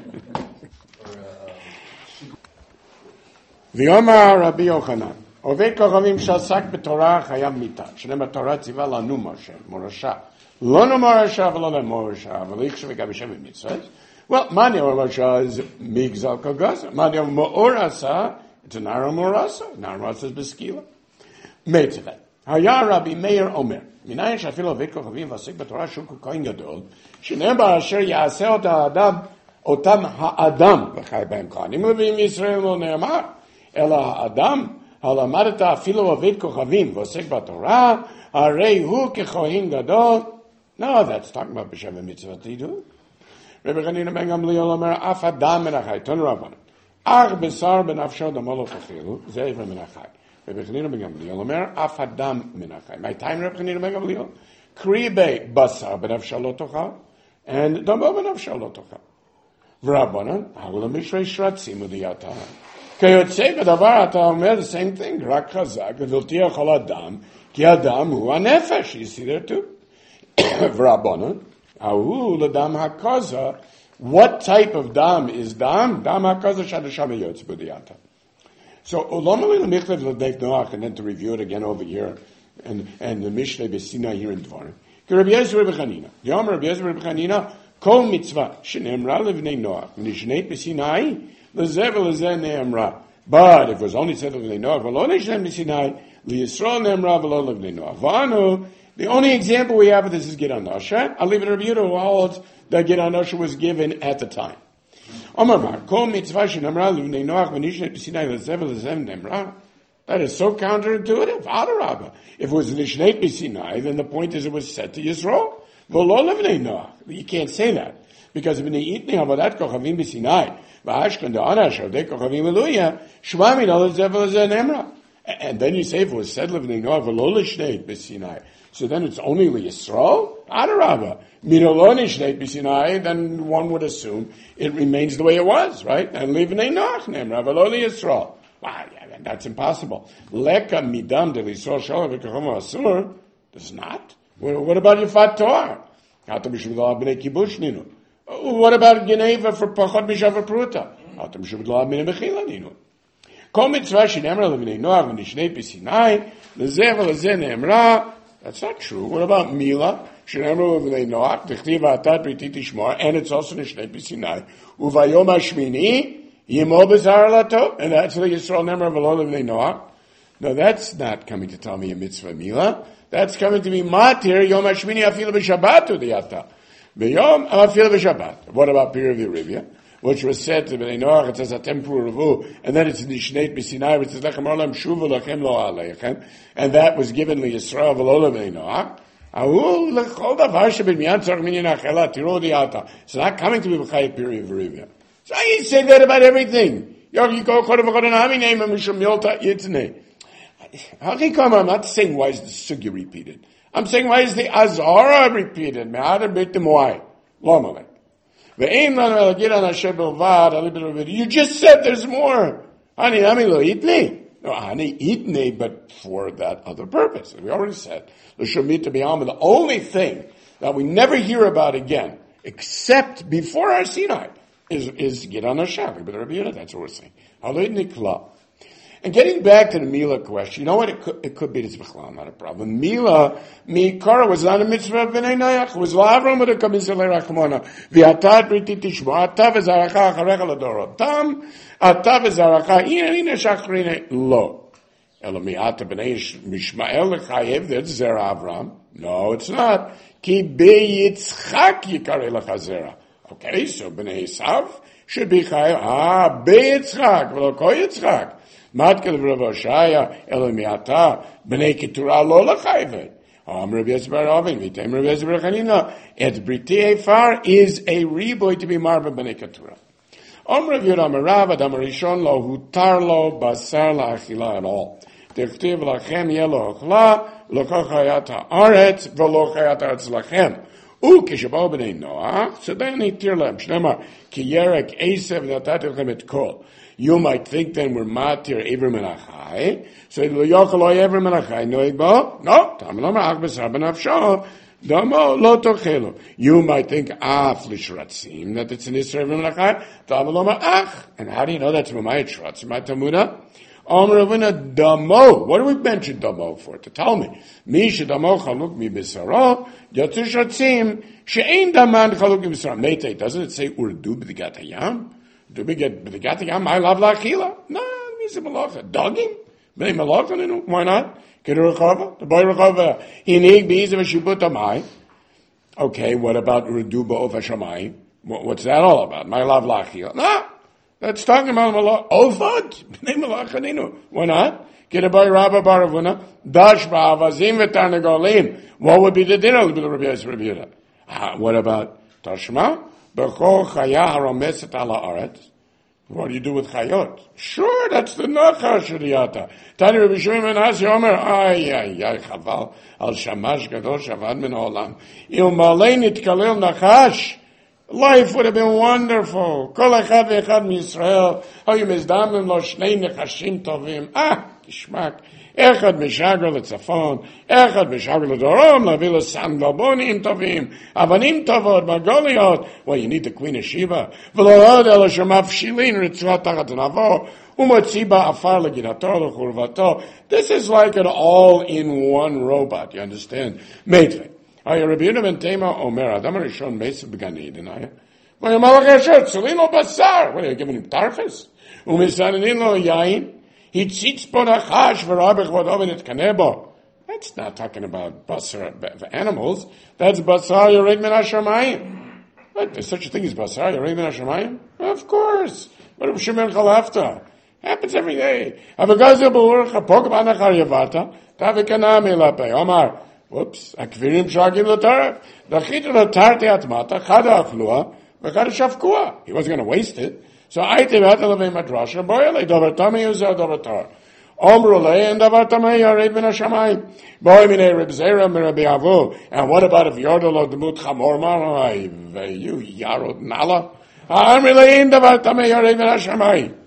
V'yomar Rabbi Yochanan. Oved kochavim shasak b'torah chayav mita. Shneimar Torah tziva lanu Moshe, morasha. Lo no morasha v'lo no morasha, v'lo yikshu v'gabishem v'mitzvahs. Well, mani morasha is migzal kogaza. Mani morasa, it's a nara morasa. Nara morasa is beskila. Meitzevet. Haya Rabbi Meir Omer. Minayin shafil oved kochavim v'asik b'torah shuku kohen gadol. Shneimar asher yaseh ot ha'adam, otam ha'adam. V'chai b'hem kohanim levim Yisrael lo ne'amar. Ela ha'adam. Halamarta afilo oved kochavim v'osek b'torah harei hu kechohin gadol. No, that's talking about b'shem mitzvah tidu. Rebbe Chanina ben Gamliel omer af adam min achai. Ton Rabbanan. Ach besar benafsho damolo chachilu. Ze even min achai. Rebbe Chanina ben Gamliel omer af adam min achai. My time, Rebbe Chanina ben Gamliel. Kribe basar benafsho lo tochal. And damo benafsho lo tochal. V'Rabbanan hagula mishrei shratzim u'diyatam. Kayotze b'davar ata omer the same thing. Rak chazak v'viltia chol adam ki adam hu hanefesh. You see there too. V'Rabbanan ahu l'dam hakaza. What type of dam is dam? Dam hakaza shadasham yotz b'diyata. So ulomali l'michlev l'deik noach, and then to review it again over here, and and the Mishnah b'Sinai here in Dvarim. Ki Rabbi Yezer Rabbi Chanina. Yom Rabbi Yezer Rabbi Chanina kol mitzvah shenemra levnei noach v'nishneit b'Sinai. But if it was only said Livnei Noach, the only example we have of this is Gidon Nosha. I'll leave it to Rabbi Yehuda, who holds that Gidon Nosha was given at the time. That is so counterintuitive. If it was Nishneit B'Sinai, then the point is it was said to Yisrael. You can't say that. Because b'nei itni havadat kochavim b'Sinai, v'ashkan da'ana shavdei kochavim eluya, shvami no lezevel lezen emra. And then you say if it was said livnei noah v'lo lishneit b'Sinai, so then it's only Yisrael? Adarabba. Mirolo nishneit b'Sinai, then one would assume it remains the way it was, right? And livnei noah nemra v'lo Yisrael. Wow, yeah, that's impossible. Leka midam de l'Yisrael shalom v'kachom asur does not. What about Yifat Torah? What about Geneva for Pachot Mishav Pruta? Kol mitzvah shenemra levnei noach v'nishnei b'Sinai lezev lezen emra. That's not true. What about Mila? Shenemra levnei noach dechtiv atat briti tishmor, and it's also nishnei b'Sinai. Uvayom hashmini yimo b'zar lato, and that's the Yisrael nemra v'lo levnei noach. No, that's not coming to tell me a mitzvah Mila. That's coming to be matir yom hashmini afilu b'Shabbat udiyata. B'yom afilu b'Shabbat. What about Pir v'Rivya, which was said to Bnei Noach? It says a temporal revu, and then it's nishneit b'Sinai, which says lechem olam shuvu lachem lo aleichem, and that was given to Yisrael v'lo Bnei Noach. Ahu lechol davar shebin miyan tzarich minyan achela tiro udiyata. It's not coming to be b'chayit Pir v'Rivya. So I say that about everything. Yo, you go chodev v'chodanami name and mishum yolta yitzne. How can you come? I'm not saying why is the sugya repeated. I'm saying why is the azara repeated? Why? You just said there's more. Hani nami lo itni. No, hani itni, but for that other purpose. We already said the shemita b'yama. The only thing that we never hear about again, except before our Sinai, is is Gidan Hashem. But Rabbi Yehuda, that's what we're saying. Halei nikla. And getting back to the Mila question, you know what? It could, it could be this Bechla, not a problem. Mila, Mikara was not a mitzvah of Bnei Noach. It was L'Avram with a Kamisel Rachmona. V'atat briti tishmo. Atav v'zaracha acharecha l'dorotam. Atav v'zaracha ina ina shachrine lo. Elo mi'ata b'nei Mishmael l'chayev. That's Zera Avram. No, it's not. Ki be'yitzchak yikare l'cha zera. Okay, so Bnei Esav should be chayev. Ah, be'yitzchak. V'lo ko yitzchak. Matkel Rav Oshaya Elamiata Bnei Keturah Lo Lachayve. Am Rav Yisbar Avin Vitem Rav Yisbar Chanina. Et Briti Efar is a reboy to be marva Bnei Keturah. Am Rav Yudam Rav Adam Rishon Lo Hutar Lo Basar La Achila at all. Dechtiv Lachem Yelo Achla Lo Chayat Haaretz V'Lo Chayat Haaretz Lachem. U Kishabal Bnei Noach. So then he tir lem Shnema Ki Yerek Esev Natat Lechem Et Kol. You might think then we're matir Avram and Achai. So lo yochel Avram and Achai noibo. No, tamlama ach b'sar b'nafsho. Damo lo tochelo. You might think af lishratzim that it's an Isra Avram and Achai. Tamlama ach. And how do you know that's Mamayit Shratzim? My Tamuda. Omer Ravina damo. What do we mention damo for? To tell me. Mi shedamo chaluk mi b'saro. Yotzu shratzim she'ein daman chaluk mi b'saro. Meitei. Doesn't it say urdu b'digat hayam? Do we get the gatigam? I love lachila. No, he's a malacha. Dogim? Bnei malacha? Why not? Get a rechava. The boy rechava. Inig be'izav shibutamai. Okay, what about reduba of Hashamai? What's that all about? My love lachila. No, that's talking about malacha. Ofad. Bnei malacha ninu. Why not? Get a boy rabba baravuna. Dash ba'avazim v'tarnagolim. What would be the dinner? What about Tashma? B'chol chaya haromeset ala aretz. What do you do with chayot? Sure, that's the nachash shiriyata. Tani Rabbi Shimon ben Asi Omer, ay, ay, ay, chaval, al shamash gadol shavad min olam. Il malei nitkalel nachash. Life would have been wonderful. Kol echad ve'echad miYisrael, hayu mizdamim lo shnei nechashim tovim. Ah, gishmak. Echad mishager letzafon, echad mishager ledorom, lavi l'sandabonim tovim, avanim tovot, magoliot. Well, you need the Queen of Sheba. V'lohod el shemav shilin ritzvat tachat navo, umotziba afar leginator l'churvato. This is like an all-in-one robot, you understand? Meitve. Ay, Rabbi Yehuda ben Tema Omer, Adam Rishon Mesa began Eden. Well, Malach Yasher, Tzulino Basar. What are you giving him tarfas? Umisanin lo yain. He tzitz bo nachash v'rabech v'odovin et kanebo. That's not talking about basar for animals. That's basar yored min hashamayim. What? There's such a thing as basar yored min hashamayim? Of course. But Rav Shimon Chalafta. Happens every day. Avagazel b'urcha pok b'anachar yavata. Tavikanami lapei. Omar. Whoops. Akvirim shagim l'taref. The chita l'tarti atmata, chada aflua, v'chada shafkua. He wasn't going to waste it. So aite v'ata l'vei madrasha, boyale, davar tamei uzah davar tar. Omru le, and davar tamei yared min ha-shamayim. Boy minei Reb Zera min Rabbi Avu. And what about if yordalo demut chamor mar? You yarod nala. Amri le, and davar tamei yared min ha-shamayim.